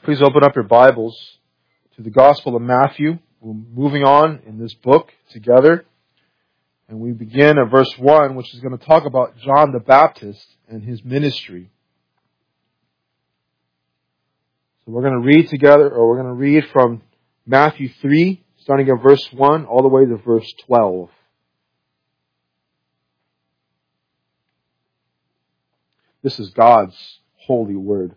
Please open up your Bibles to the Gospel of Matthew. We're moving on in this book together. And we begin at verse 1, which is going to talk about John the Baptist and his ministry. So we're going to read together, or we're going to read from Matthew 3, starting at verse 1, all the way to verse 12. This is God's holy word.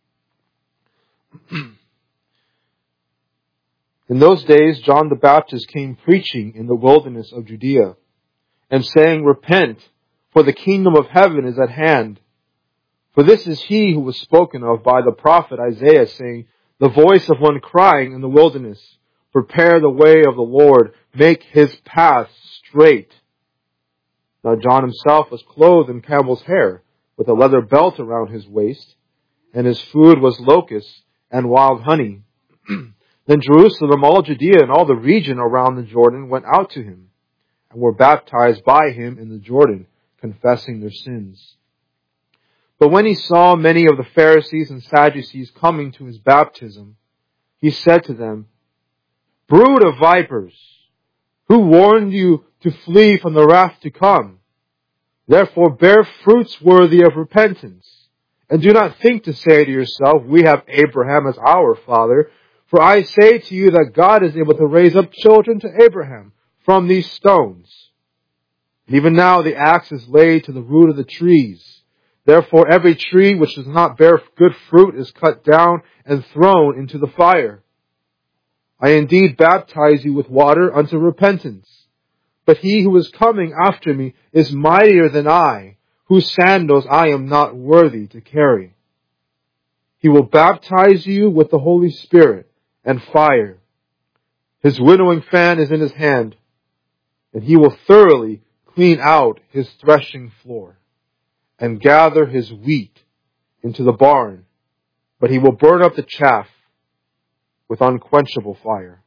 In those days, John the Baptist came preaching in the wilderness of Judea, and saying, "Repent, for the kingdom of heaven is at hand. For this is he who was spoken of by the prophet Isaiah, saying, the voice of one crying in the wilderness, prepare the way of the Lord, make his path straight." Now John himself was clothed in camel's hair, with a leather belt around his waist, and his food was locusts and wild honey. Then Jerusalem, all Judea, and all the region around the Jordan went out to him, and were baptized by him in the Jordan, confessing their sins. But when he saw many of the Pharisees and Sadducees coming to his baptism, he said to them, "Brood of vipers, who warned you to flee from the wrath to come? Therefore bear fruits worthy of repentance. And do not think to say to yourself, we have Abraham as our father. For I say to you that God is able to raise up children to Abraham from these stones. And even now the axe is laid to the root of the trees. Therefore every tree which does not bear good fruit is cut down and thrown into the fire. I indeed baptize you with water unto repentance. But he who is coming after me is mightier than I, whose sandals I am not worthy to carry. He will baptize you with the Holy Spirit and fire. His winnowing fan is in his hand, and he will thoroughly clean out his threshing floor and gather his wheat into the barn, but he will burn up the chaff with unquenchable fire."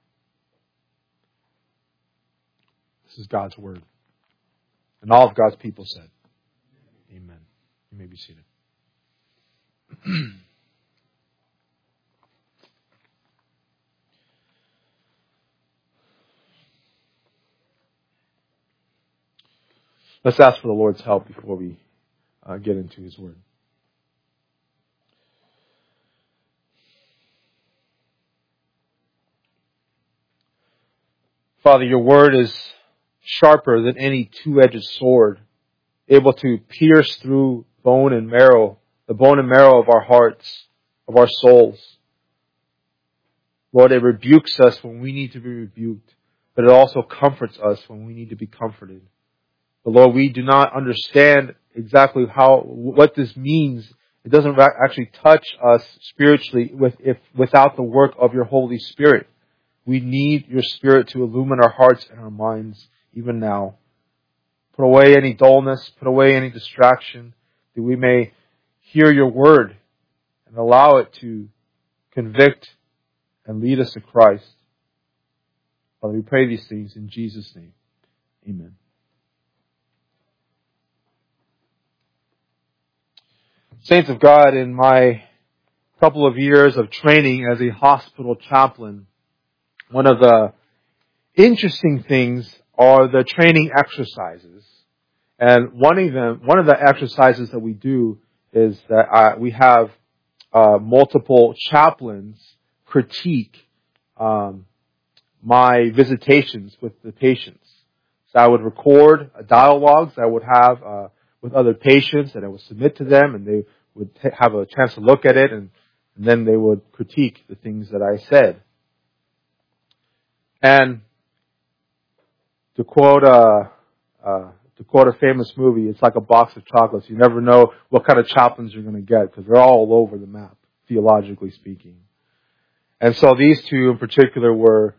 This is God's word. And all of God's people said, Amen. You may be seated. Let's ask for the Lord's help before we get into His word. Father, your word is sharper than any two-edged sword, able to pierce through bone and marrow, the bone and marrow of our hearts, of our souls. Lord, it rebukes us when we need to be rebuked, but it also comforts us when we need to be comforted. But Lord, we do not understand exactly what this means. It doesn't actually touch us spiritually without the work of your Holy Spirit. We need your Spirit to illumine our hearts and our minds even now. Put away any dullness, put away any distraction, that we may hear your word and allow it to convict and lead us to Christ. Father, we pray these things in Jesus' name. Amen. Saints of God, in my couple of years of training as a hospital chaplain, one of the interesting things are the training exercises. And one of the exercises that we do is that we have multiple chaplains critique my visitations with the patients. So I would record dialogues that I would have with other patients, and I would submit to them, and they would have a chance to look at it, and then they would critique the things that I said. And to quote a famous movie, it's like a box of chocolates. You never know what kind of chaplains you're going to get, because they're all over the map, theologically speaking. And so these two in particular were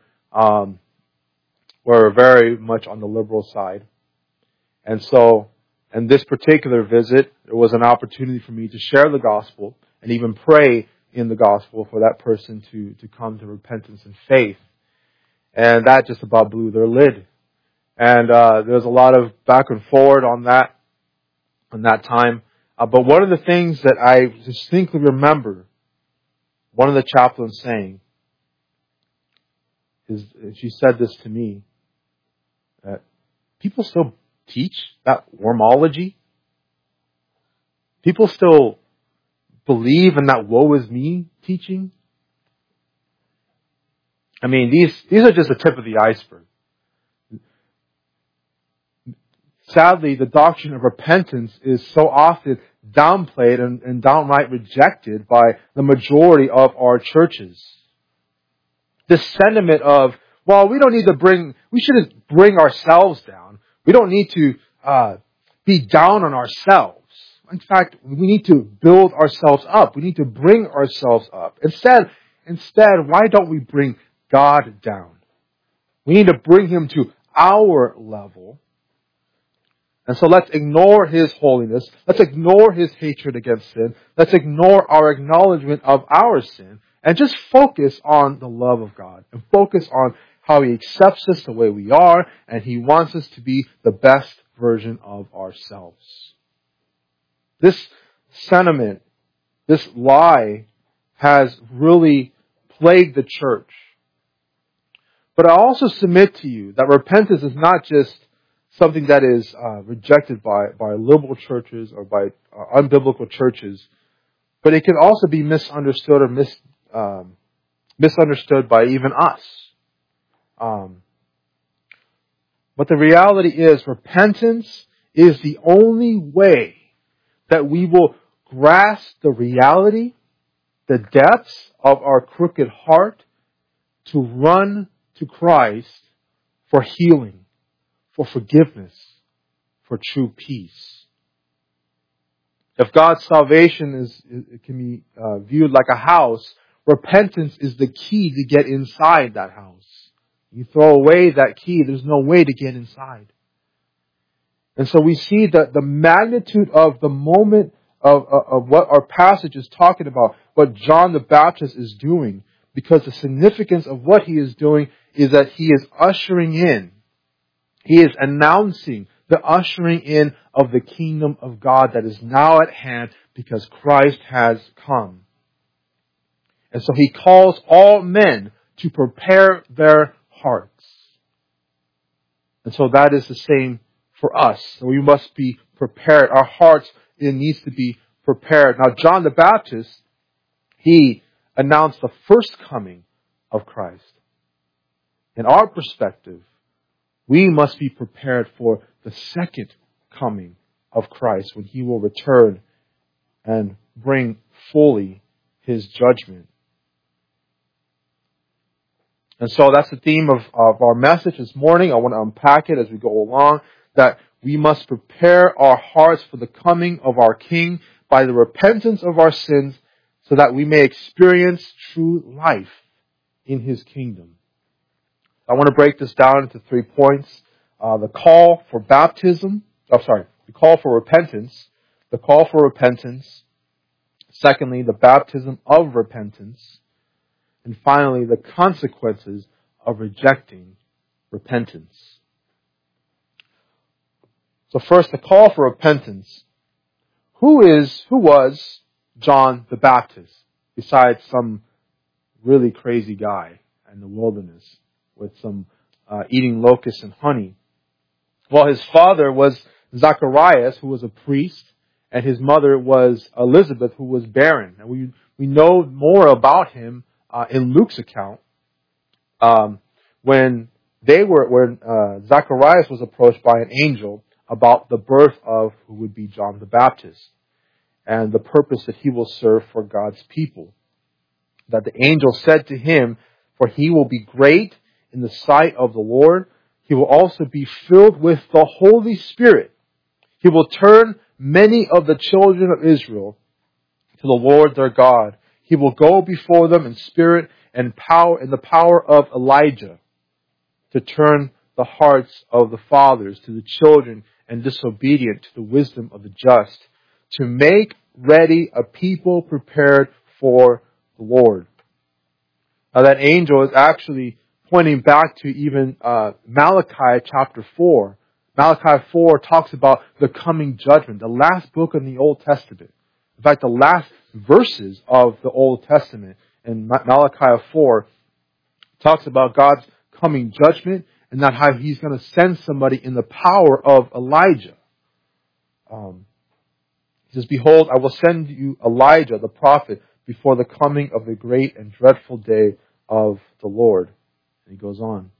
very much on the liberal side. And so, in this particular visit, there was an opportunity for me to share the gospel and even pray in the gospel for that person to come to repentance and faith. And that just about blew their lid. And there was a lot of back and forward on that time. But one of the things that I distinctly remember one of the chaplains saying, she said this to me, that people still teach that wormology. People still believe in that woe is me teaching. I mean, these are just the tip of the iceberg. Sadly, the doctrine of repentance is so often downplayed and downright rejected by the majority of our churches. This sentiment of, well, we shouldn't bring ourselves down. We don't need to be down on ourselves. In fact, we need to build ourselves up. We need to bring ourselves up. Instead, why don't we bring God down? We need to bring Him to our level. And so let's ignore His holiness. Let's ignore His hatred against sin. Let's ignore our acknowledgement of our sin and just focus on the love of God and focus on how He accepts us the way we are and He wants us to be the best version of ourselves. This sentiment, this lie has really plagued the church. But I also submit to you that repentance is not just something that is rejected by liberal churches or by unbiblical churches, but it can also be misunderstood or misunderstood by even us. But the reality is, repentance is the only way that we will grasp the reality, the depths of our crooked heart, to run to Christ for healing, for forgiveness, for true peace. If God's salvation can be viewed like a house, repentance is the key to get inside that house. You throw away that key, there's no way to get inside. And so we see that the magnitude of the moment of what our passage is talking about, what John the Baptist is doing, because the significance of what he is doing is that he is ushering in, he is announcing the ushering in of the kingdom of God that is now at hand because Christ has come. And so he calls all men to prepare their hearts. And so that is the same for us. We must be prepared. Our hearts, it needs to be prepared. Now, John the Baptist, he announced the first coming of Christ. In our perspective, we must be prepared for the second coming of Christ when He will return and bring fully His judgment. And so that's the theme of our message this morning. I want to unpack it as we go along, that we must prepare our hearts for the coming of our King by the repentance of our sins so that we may experience true life in His kingdom. I want to break this down into 3 points. The call for baptism, the call for repentance, the call for repentance. Secondly, the baptism of repentance. And finally, the consequences of rejecting repentance. So first, the call for repentance. Who was John the Baptist, besides some really crazy guy in the wilderness with some eating locusts and honey? Well, his father was Zacharias, who was a priest, and his mother was Elizabeth, who was barren. And we know more about him in Luke's account. When Zacharias was approached by an angel about the birth of who would be John the Baptist and the purpose that he will serve for God's people. That the angel said to him, "For he will be great in the sight of the Lord. He will also be filled with the Holy Spirit. He will turn many of the children of Israel to the Lord their God. He will go before them in spirit and power, in the power of Elijah, to turn the hearts of the fathers to the children and disobedient to the wisdom of the just, to make ready a people prepared for the Lord." Now that angel is actually pointing back to even Malachi chapter 4. Malachi 4 talks about the coming judgment, the last book in the Old Testament. In fact, the last verses of the Old Testament in Malachi 4 talks about God's coming judgment and not how He's going to send somebody in the power of Elijah. He says, "Behold, I will send you Elijah, the prophet, before the coming of the great and dreadful day of the Lord." And he goes on.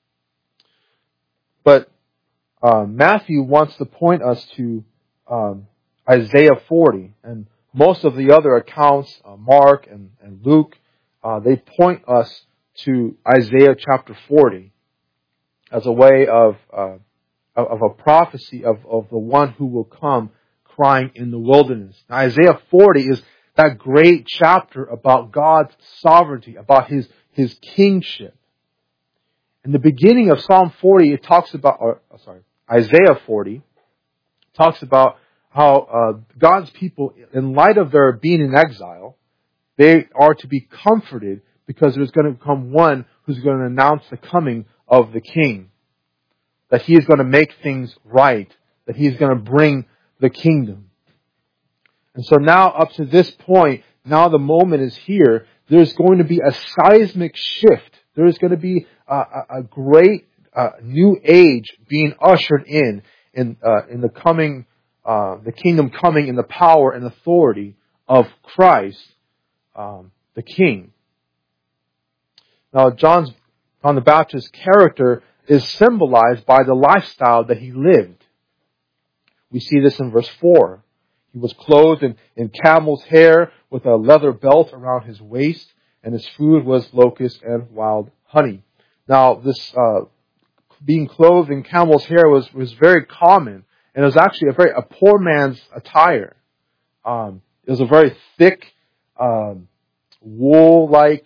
But Matthew wants to point us to Isaiah 40. And most of the other accounts, Mark and Luke, they point us to Isaiah chapter 40 as a way of a prophecy of the one who will come crying in the wilderness. Now, Isaiah 40 is that great chapter about God's sovereignty, about His kingship. In the beginning of Psalm 40, it talks about, Isaiah 40 talks about how God's people, in light of their being in exile, they are to be comforted because there's going to come one who's going to announce the coming of the King. That He is going to make things right. That He is going to bring the kingdom. And so now up to this point, now the moment is here, there's going to be a seismic shift. There is going to be a great new age being ushered in the coming, the kingdom coming in the power and authority of Christ, the King. Now, John the Baptist's character is symbolized by the lifestyle that he lived. We see this in verse 4. He was clothed in camel's hair with a leather belt around his waist, and his food was locusts and wild honey. Now, this being clothed in camel's hair was very common, and it was actually a poor man's attire. It was a very thick, wool-like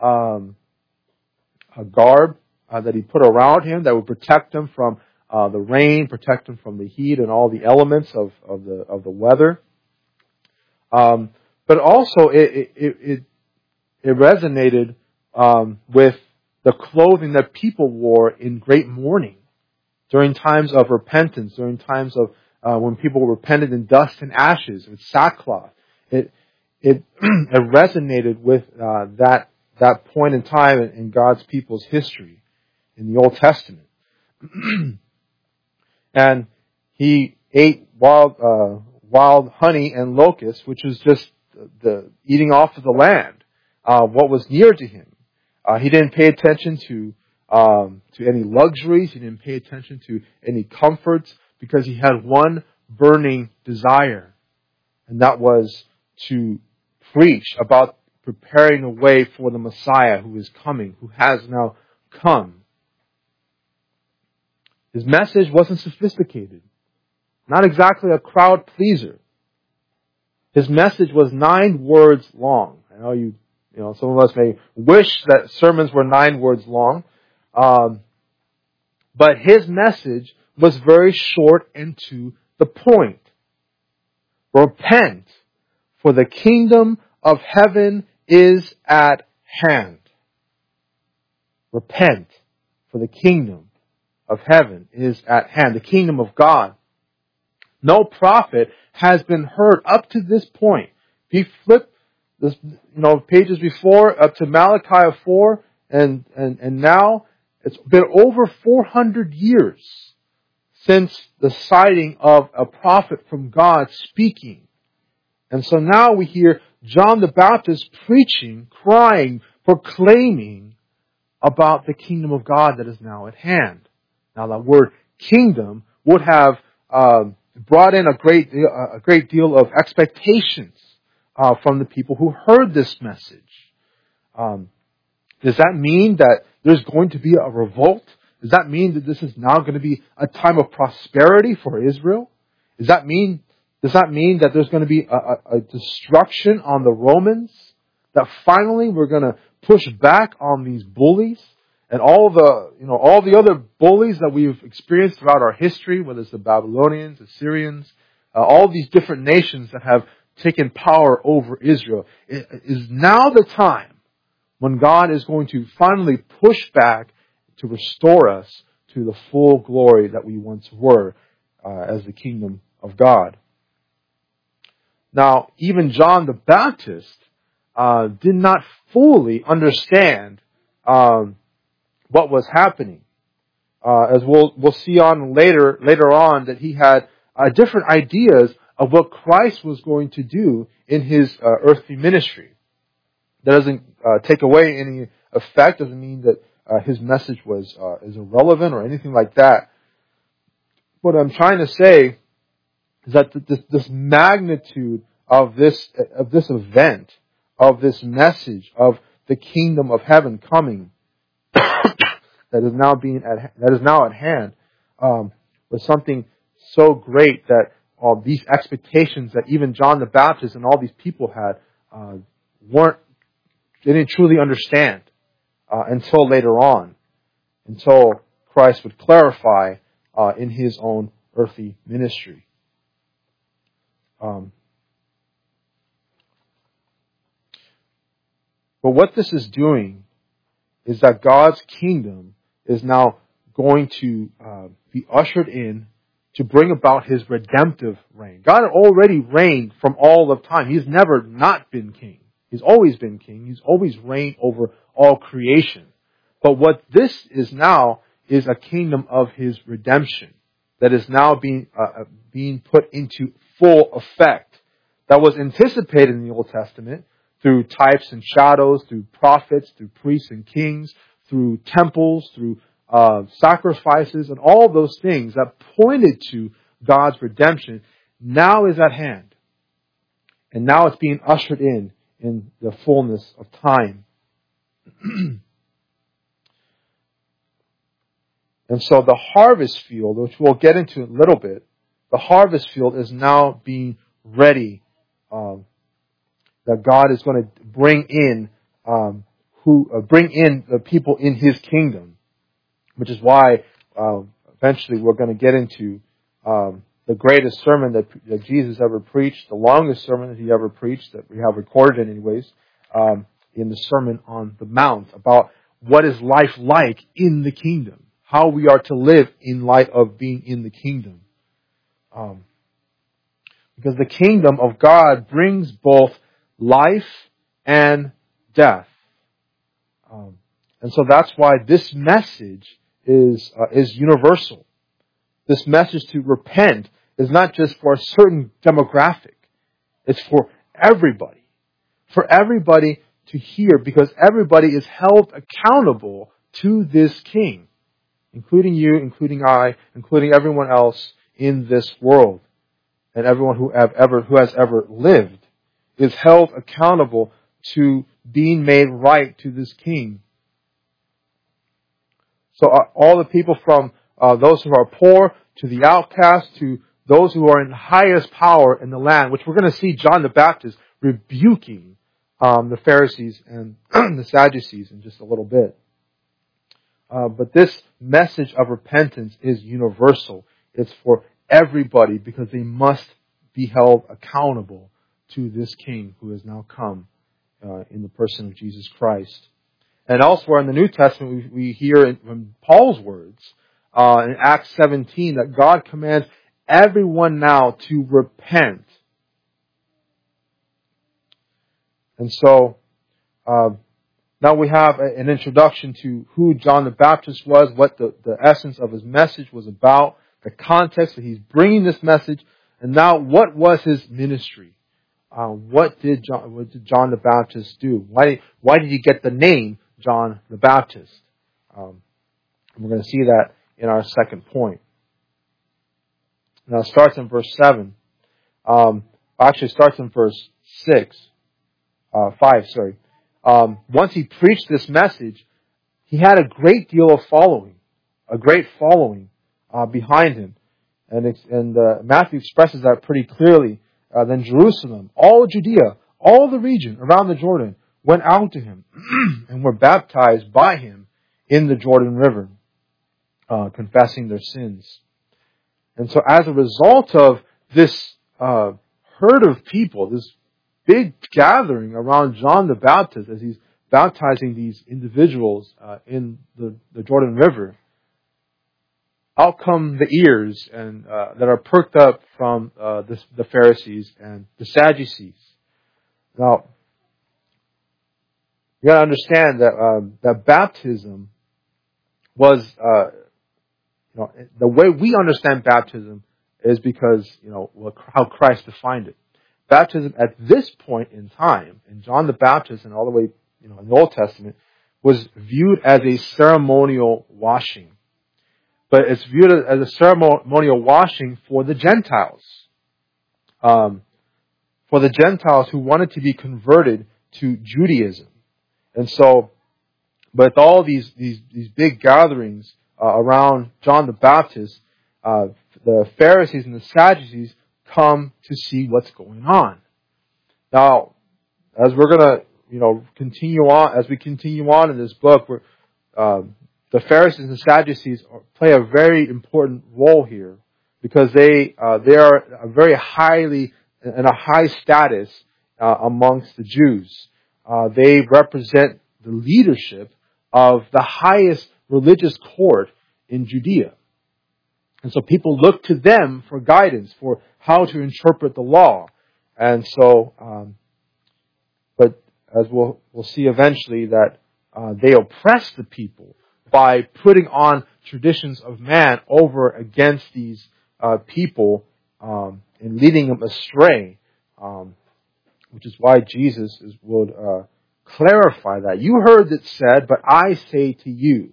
garb that he put around him that would protect him from the rain, protect him from the heat and all the elements of the weather. But also it resonated with the clothing that people wore in great mourning during times of repentance, during times of when people repented in dust and ashes with sackcloth. It resonated with that point in time in God's people's history in the Old Testament. And he ate wild honey and locusts, which was just the eating off of the land, what was near to him. He didn't pay attention to any luxuries. He didn't pay attention to any comforts because he had one burning desire, and that was to preach about preparing a way for the Messiah who is coming, who has now come. His message wasn't sophisticated, not exactly a crowd pleaser. His message was 9 words long. I know you know, some of us may wish that sermons were 9 words long, but his message was very short and to the point. Repent, for the kingdom of heaven is at hand. Repent, for the kingdom of heaven is at hand. The kingdom of God. No prophet has been heard up to this point. If you flip this, pages before up to Malachi 4, and now it's been over 400 years since the sighting of a prophet from God speaking. And so now we hear John the Baptist preaching, crying, proclaiming about the kingdom of God that is now at hand. Now that word kingdom would have brought in a great deal of expectations from the people who heard this message. Does that mean that there's going to be a revolt? Does that mean that this is now going to be a time of prosperity for Israel? Does that mean that there's going to be a destruction on the Romans? That finally we're going to push back on these bullies and all the other bullies that we've experienced throughout our history, whether it's the Babylonians, the Syrians, all these different nations that have taken power over Israel. It is now the time when God is going to finally push back to restore us to the full glory that we once were as the kingdom of God. Now, even John the Baptist did not fully understand what was happening. As we'll see on later on, that he had different ideas of what Christ was going to do in his earthly ministry. That doesn't take away any effect. Doesn't mean that his message is irrelevant or anything like that. What I'm trying to say is that this magnitude of this event, of this message of the kingdom of heaven coming, that is now at hand, was something so great that these expectations that even John the Baptist and all these people had didn't truly understand until later on, until Christ would clarify in his own earthly ministry. But what this is doing is that God's kingdom is now going to be ushered in to bring about his redemptive reign. God had already reigned from all of time. He's never not been king. He's always been king. He's always reigned over all creation. But what this is now is a kingdom of his redemption that is now being put into full effect. That was anticipated in the Old Testament through types and shadows, through prophets, through priests and kings, through temples, through sacrifices, and all those things that pointed to God's redemption, now is at hand. And now it's being ushered in the fullness of time. And so the harvest field, which we'll get into in a little bit, the harvest field is now being ready. That God is going to bring in the people in his kingdom, which is why eventually we're going to get into the greatest sermon that Jesus ever preached, the longest sermon that he ever preached, that we have recorded anyways, in the Sermon on the Mount, about what is life like in the kingdom, how we are to live in light of being in the kingdom. Because the kingdom of God brings both life and death. And so that's why this message is universal. This message to repent is not just for a certain demographic. It's for everybody. For everybody to hear, because everybody is held accountable to this king. Including you, including I, including everyone else in this world. And everyone who has ever lived is held accountable to being made right to this king. So all the people from those who are poor to the outcast to those who are in the highest power in the land, which we're going to see John the Baptist rebuking the Pharisees and the Sadducees in just a little bit. But this message of repentance is universal. It's for everybody because they must be held accountable to this King who has now come in the person of Jesus Christ. And elsewhere in the New Testament, we hear in Paul's words in Acts 17 that God commands everyone now to repent. And so now we have an introduction to who John the Baptist was, what the essence of his message was about, the context that he's bringing this message, and now what was his ministry? What did John the Baptist do? Why did he get the name John the Baptist? We're going to see that in our second point. Now it starts in verse 7. Actually, it starts in verse 5. Once he preached this message, he had a great deal of following, behind him. And Matthew expresses that pretty clearly. Then Jerusalem, all Judea, all the region around the Jordan went out to him and were baptized by him in the Jordan River, confessing their sins. And so as a result of this herd of people, this big gathering around John the Baptist as he's baptizing these individuals in the Jordan River, out come the ears and that are perked up from the Pharisees and the Sadducees. Now, You got to understand that that baptism was, the way we understand baptism is because how Christ defined it. Baptism at this point in time, in John the Baptist and all the way in the Old Testament, was viewed as a ceremonial washing. But it's viewed as a ceremonial washing for the Gentiles. For the Gentiles who wanted to be converted to Judaism. And so, with all these big gatherings around John the Baptist, the Pharisees and the Sadducees come to see what's going on. Now, as we're going to continue on in this book, the Pharisees and the Sadducees play a very important role here because they are very highly in a high status amongst the Jews. They represent the leadership of the highest religious court in Judea. And so people look to them for guidance, for how to interpret the law. And so, but as we'll see eventually, that they oppress the people by putting on traditions of man over against these people and leading them astray, which is why Jesus would clarify that. You heard it said, but I say to you.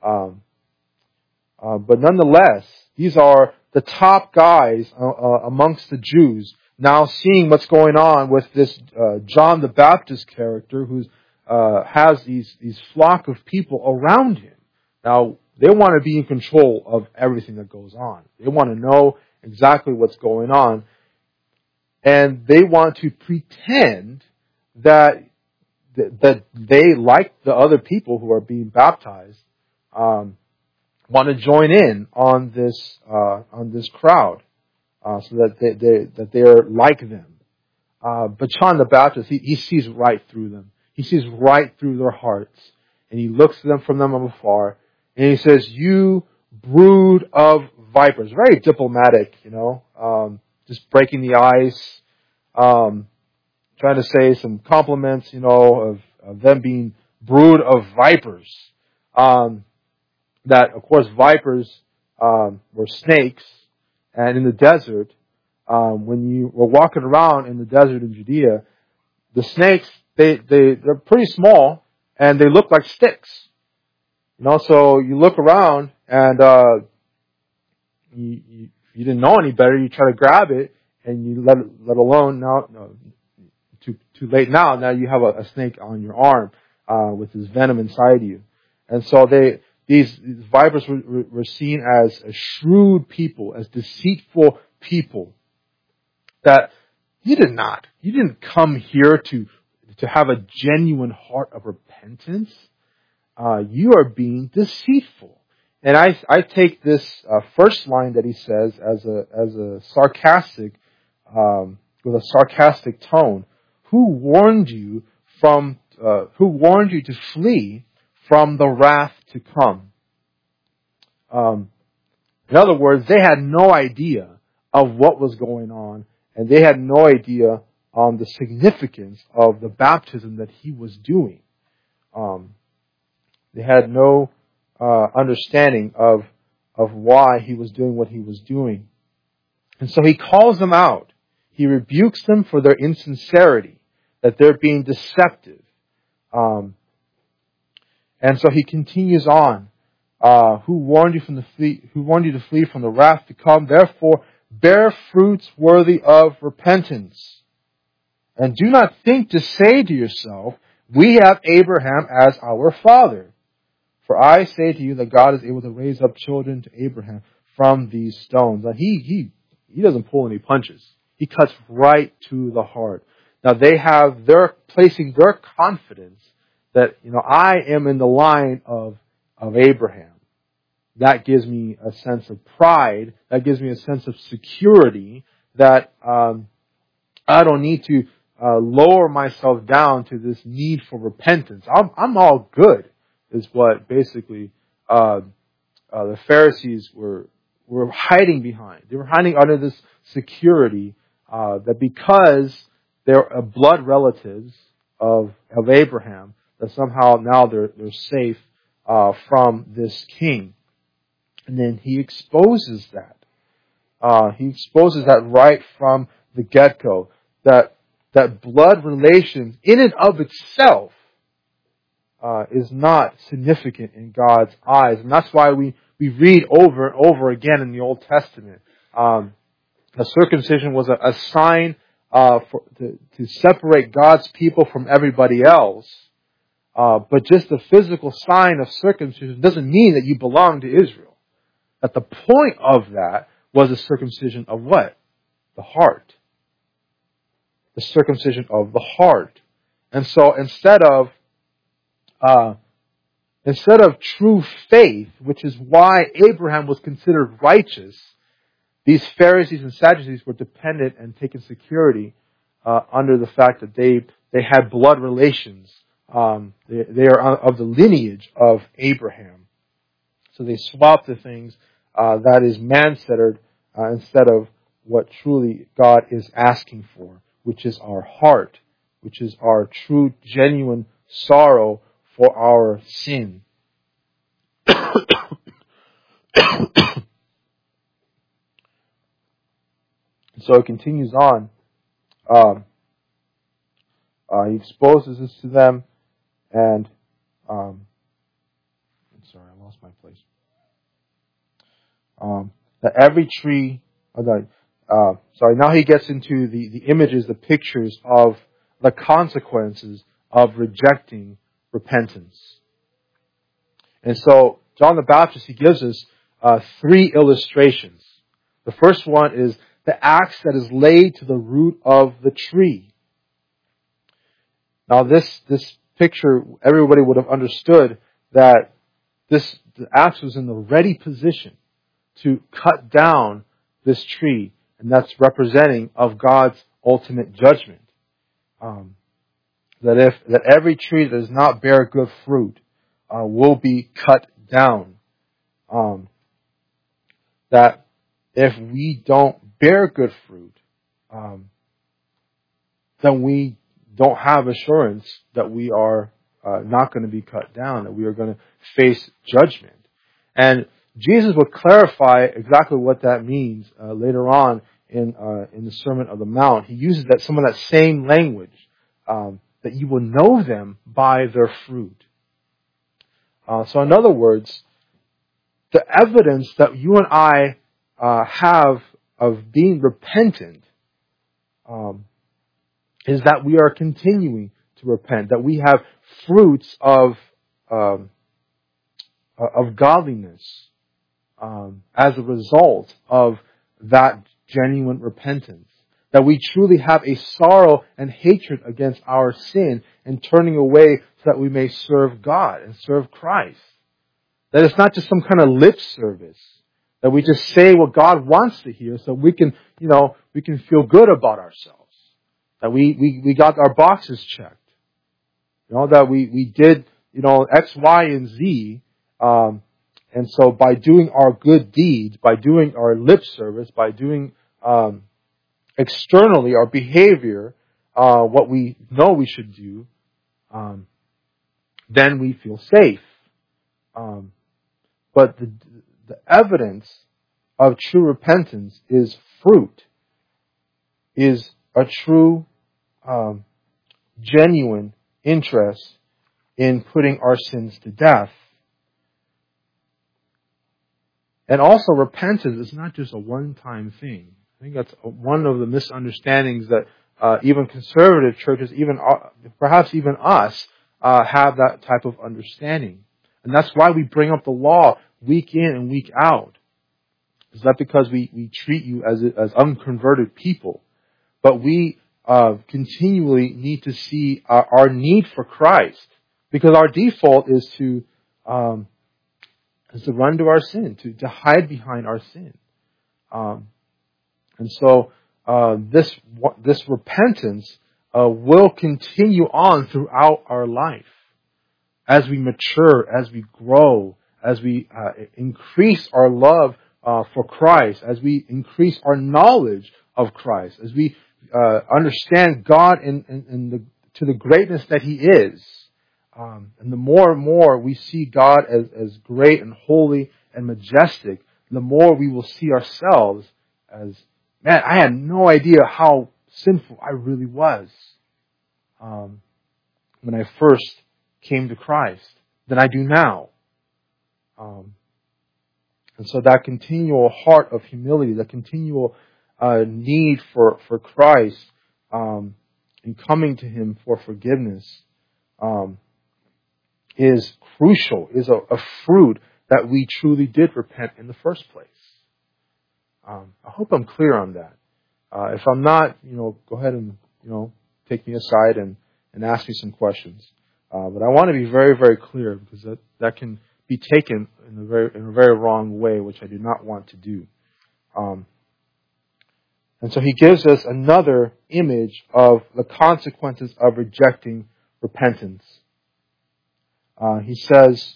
But nonetheless, these are the top guys amongst the Jews now seeing what's going on with this John the Baptist character who has these flock of people around him. Now, they want to be in control of everything that goes on. They want to know exactly what's going on. And they want to pretend that they, like the other people who are being baptized, want to join in on this crowd, so that they are like them. But John the Baptist, he sees right through them. He sees right through their hearts, and he looks at them from afar, and he says, "You brood of vipers." Very diplomatic, just breaking the ice, trying to say some compliments, of them being brood of vipers. That, of course, vipers were snakes, and in the desert, when you were walking around in the desert in Judea, the snakes, they're pretty small, and they look like sticks. So you look around, and you didn't know any better, you try to grab it, and you let alone, too late now you have a snake on your arm with this venom inside you. And so these vipers were seen as a shrewd people, as deceitful people, that you didn't come here to have a genuine heart of repentance. You are being deceitful. And I take this first line that he says as a sarcastic, with a sarcastic tone. Who warned you to flee from the wrath to come? In other words, they had no idea of what was going on, and they had no idea on the significance of the baptism that he was doing. They had no understanding of why he was doing what he was doing. And so he calls them out. He rebukes them for their insincerity, that they're being deceptive. And so he continues on. Who warned you to flee from the wrath to come? Therefore, bear fruits worthy of repentance. And do not think to say to yourself, we have Abraham as our father. For I say to you that God is able to raise up children to Abraham from these stones. Now he doesn't pull any punches. He cuts right to the heart. Now they're placing their confidence that, I am in the line of Abraham. That gives me a sense of pride. That gives me a sense of security that I don't need to lower myself down to this need for repentance. I'm all good, is what basically the Pharisees were hiding behind. They were hiding under this security that because they're blood relatives of Abraham, that somehow now they're safe from this king. And then he exposes that. He exposes that right from the get-go. That blood relations in and of itself is not significant in God's eyes. And that's why we read over and over again in the Old Testament. The circumcision was a sign to separate God's people from everybody else. But just the physical sign of circumcision doesn't mean that you belong to Israel. That the point of that was the circumcision of what? The heart. The circumcision of the heart. And so instead of true faith, which is why Abraham was considered righteous, these Pharisees and Sadducees were dependent and taking security under the fact that they had blood relations. They are of the lineage of Abraham. So they swapped the things that is man-centered instead of what truly God is asking for, which is our heart, which is our true, genuine sorrow for our sin. So it continues on. He exposes this to them, and I'm sorry, I lost my place. That every tree. Now he gets into the images, the pictures of the consequences of rejecting repentance. And so John the Baptist, he gives us 3 illustrations. The first one is the axe that is laid to the root of the tree. Now this picture, everybody would have understood that the axe was in the ready position to cut down this tree, and that's representing of God's ultimate judgment. That every tree that does not bear good fruit will be cut down. That if we don't bear good fruit, then we don't have assurance that we are not going to be cut down, that we are going to face judgment. And Jesus will clarify exactly what that means later on in the Sermon on the Mount. He uses some of that same language, that you will know them by their fruit. So in other words, the evidence that you and I have of being repentant is that we are continuing to repent, that we have fruits of godliness as a result of that genuine repentance. That we truly have a sorrow and hatred against our sin and turning away so that we may serve God and serve Christ. That it's not just some kind of lip service. That we just say what God wants to hear so we can feel good about ourselves. That we got our boxes checked. That we did, X, Y, and Z. And so by doing our good deeds, by doing our lip service, by doing externally our behavior, what we know we should do, then we feel safe. But the evidence of true repentance is fruit, is a true, genuine interest in putting our sins to death. And also repentance is not just a one-time thing. I think that's one of the misunderstandings that even conservative churches, perhaps even us, have that type of understanding. And that's why we bring up the law week in and week out. It's not because we treat you as unconverted people, but we continually need to see our need for Christ, because our default is to run to our sin, to hide behind our sin. And so this repentance will continue on throughout our life as we mature, as we grow, as we increase our love for Christ, as we increase our knowledge of Christ, as we understand God to the greatness that He is. And the more and more we see God as great and holy and majestic, the more we will see ourselves as, man, I had no idea how sinful I really was when I first came to Christ than I do now. And so that continual heart of humility, that continual need for Christ and coming to Him for forgiveness is crucial, is a fruit that we truly did repent in the first place. I hope I'm clear on that. If I'm not, go ahead and, take me aside and ask me some questions. But I want to be very, very clear because that can be taken in a very wrong way, which I do not want to do. And so he gives us another image of the consequences of rejecting repentance. He says,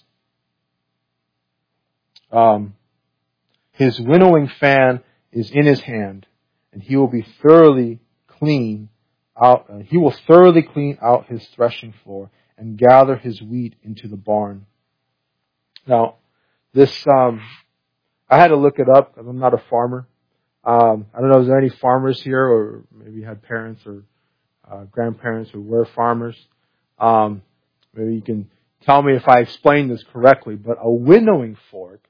his winnowing fan is in his hand, and he will be thoroughly clean out. He will thoroughly clean out his threshing floor and gather his wheat into the barn. Now, this I had to look it up because I'm not a farmer. I don't know, is there any farmers here, or maybe you had parents or grandparents who were farmers? Maybe you can tell me if I explained this correctly. But a winnowing fork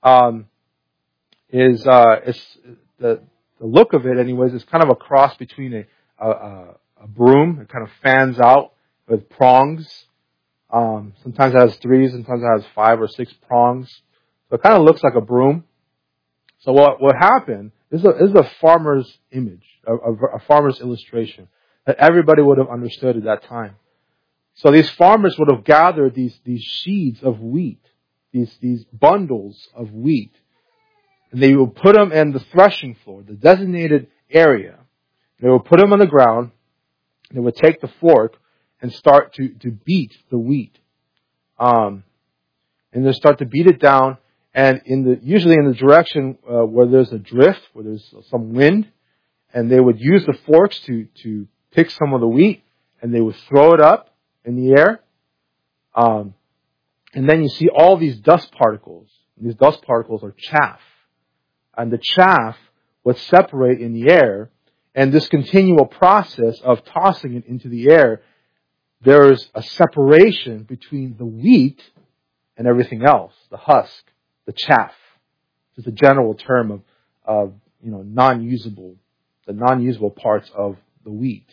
is the look of it, anyways. It's kind of a cross between a broom. It kind of fans out with prongs. Sometimes it has 3, sometimes it has 5 or 6 prongs. So it kind of looks like a broom. So what happened, this is a farmer's image, a farmer's illustration that everybody would have understood at that time. So these farmers would have gathered these sheaves of wheat, these bundles of wheat, and they would put them in the threshing floor, the designated area. They would put them on the ground. They would take the fork and start to beat the wheat. And they start to beat it down, and usually in the direction where there's a drift, where there's some wind, and they would use the forks to pick some of the wheat, and they would throw it up in the air. And then you see all these dust particles. These dust particles are chaff. And the chaff would separate in the air, and this continual process of tossing it into the air, there's a separation between the wheat and everything else, the husk, the chaff. It's a general term of non-usable parts of the wheat.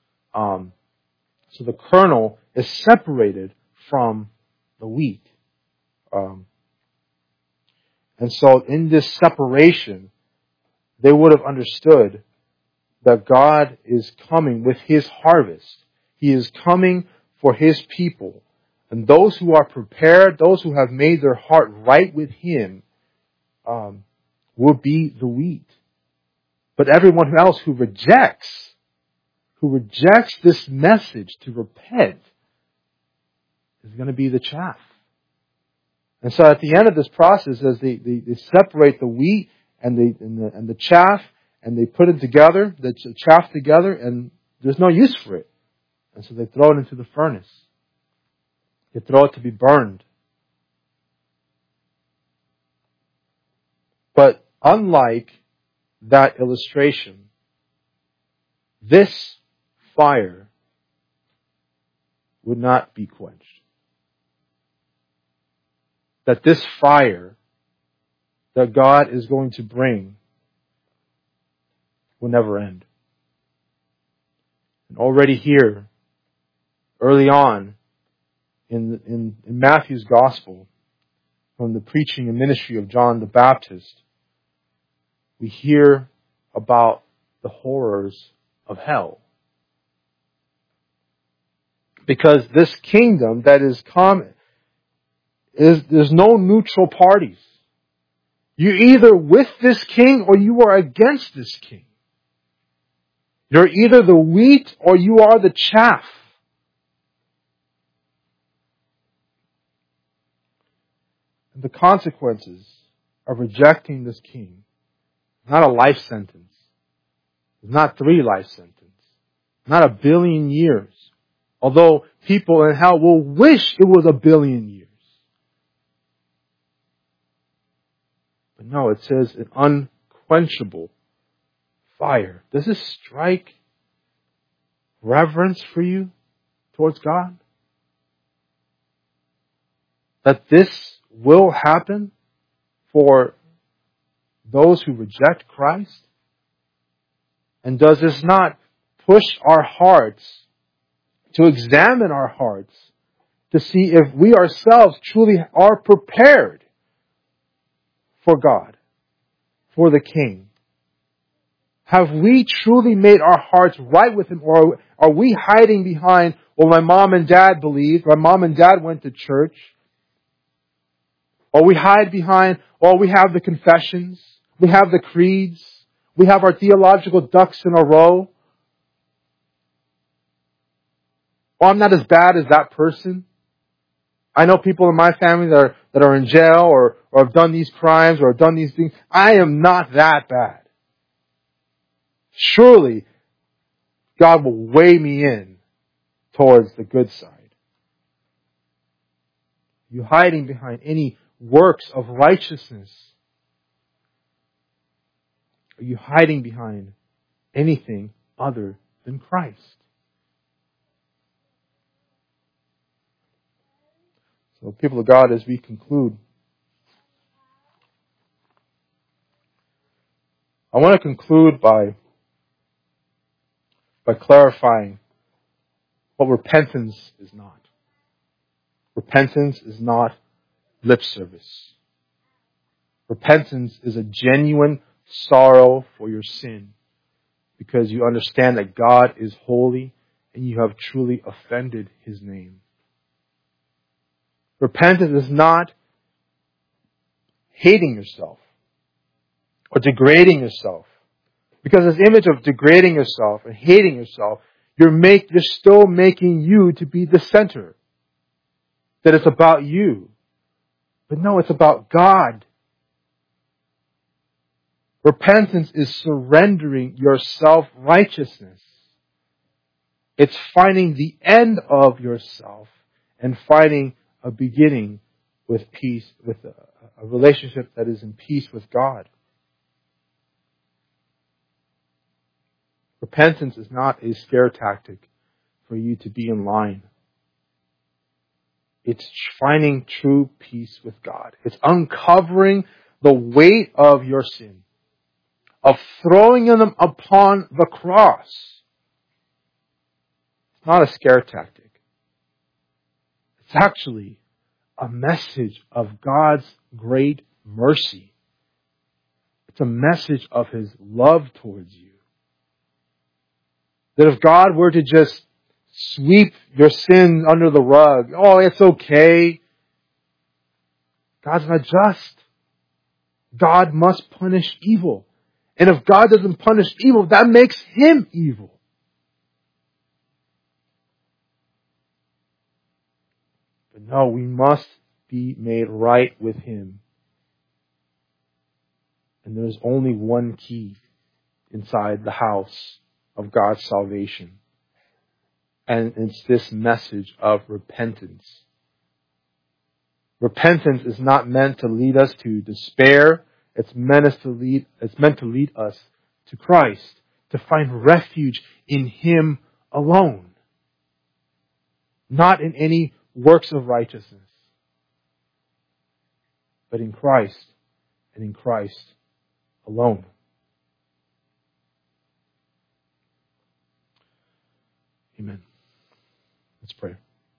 So the kernel is separated from the wheat. And so in this separation, they would have understood that God is coming with His harvest. He is coming for His people. And those who are prepared, those who have made their heart right with Him, will be the wheat. But everyone else who rejects this message to repent is going to be the chaff. And so at the end of this process, as they separate the wheat and the chaff, and they put it together, the chaff together, and there's no use for it. And so they throw it into the furnace. They throw it to be burned. But unlike that illustration, this fire would not be quenched. That this fire that God is going to bring will never end. And already here, early on, in Matthew's Gospel, from the preaching and ministry of John the Baptist, we hear about the horrors of hell. Because this kingdom that is coming, there's no neutral parties. You're either with this king or you are against this king. You're either the wheat or you are the chaff. And the consequences of rejecting this king, not a life sentence, not 3 life sentences, not 1 billion years, Although people in hell will wish it was 1 billion years. But no, it says an unquenchable fire. Does this strike reverence for you towards God? That this will happen for those who reject Christ? And does this not push our hearts to examine our hearts to see if we ourselves truly are prepared for God, for the King? Have we truly made our hearts right with Him, or are we hiding behind what my mom and dad believed? My mom and dad went to church. Or we hide behind, or we have the confessions, we have the creeds, we have our theological ducks in a row. Or I'm not as bad as that person. I know people in my family that are in jail or have done these crimes or have done these things. I am not that bad. Surely, God will weigh me in towards the good side. You hiding behind any works of righteousness? Are you hiding behind anything other than Christ? So, people of God, as we conclude, I want to conclude by clarifying what repentance is not. Repentance is not lip service. Repentance is a genuine sorrow for your sin because you understand that God is holy and you have truly offended His name. Repentance is not hating yourself or degrading yourself. Because this image of degrading yourself and hating yourself, you're still making you to be the center. That it's about you. But no, it's about God. Repentance is surrendering your self-righteousness. It's finding the end of yourself and finding a beginning with peace, with a relationship that is in peace with God. Repentance is not a scare tactic for you to be in line. It's finding true peace with God. It's uncovering the weight of your sin, of throwing them upon the cross. It's not a scare tactic. It's actually a message of God's great mercy. It's a message of His love towards you. That if God were to just sweep your sin under the rug, oh, it's okay. God's not just. God must punish evil. And if God doesn't punish evil, that makes Him evil. But no, we must be made right with Him. And there's only one key inside the house of God's salvation. And it's this message of repentance. Repentance is not meant to lead us to despair. It's meant to lead us to Christ, to find refuge in Him alone. Not in any works of righteousness, but in Christ and in Christ alone. Amen. Let's pray.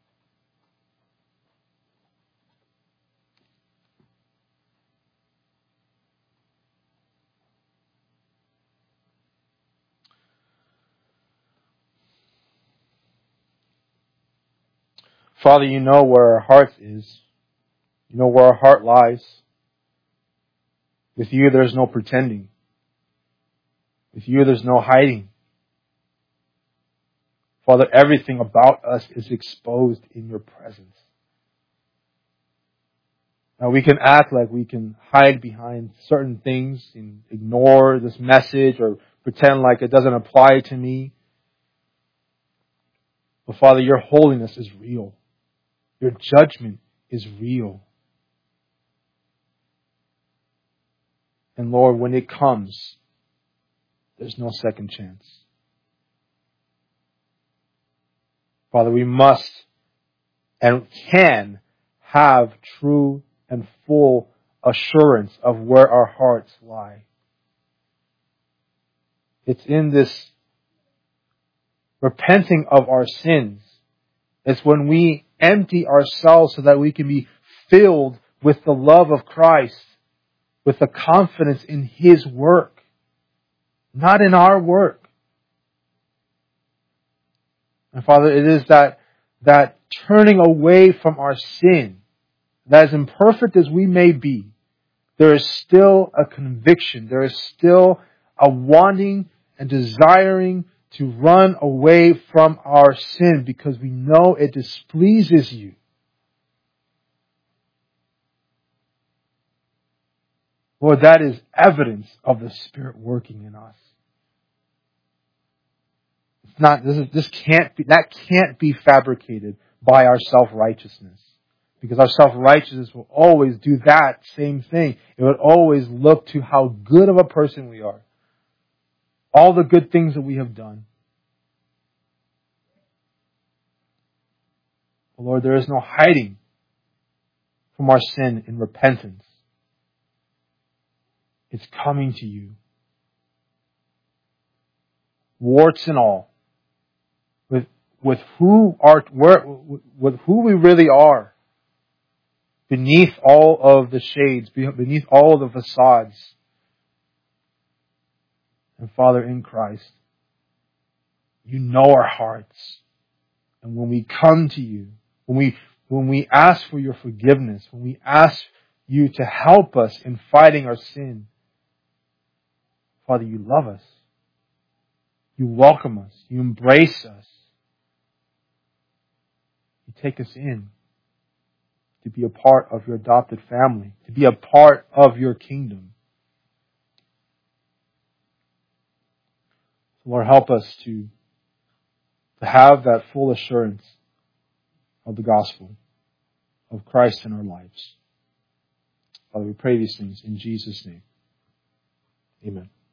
Father, you know where our heart is. You know where our heart lies. With you, there's no pretending. With you, there's no hiding. Father, everything about us is exposed in your presence. Now we can act like we can hide behind certain things and ignore this message or pretend like it doesn't apply to me. But Father, your holiness is real. Your judgment is real. And Lord, when it comes, there's no second chance. Father, we must and can have true and full assurance of where our hearts lie. It's in this repenting of our sins. It's when we empty ourselves so that we can be filled with the love of Christ, with the confidence in His work, not in our work. And Father, it is that turning away from our sin, that as imperfect as we may be, there is still a conviction, there is still a wanting and desiring to run away from our sin because we know it displeases you. Lord, that is evidence of the Spirit working in us. It's not, that can't be fabricated by our self-righteousness. Because our self-righteousness will always do that same thing. It would always look to how good of a person we are. All the good things that we have done. But Lord, there is no hiding from our sin in repentance. It's coming to you. Warts and all. With who we really are. Beneath all of the shades, beneath all of the facades. And Father, in Christ, you know our hearts. And when we come to you, when we ask for your forgiveness, when we ask you to help us in fighting our sin, Father, you love us. You welcome us. You embrace us. You take us in to be a part of your adopted family, to be a part of your kingdom. Lord, help us to have that full assurance of the gospel of Christ in our lives. Father, we pray these things in Jesus' name. Amen.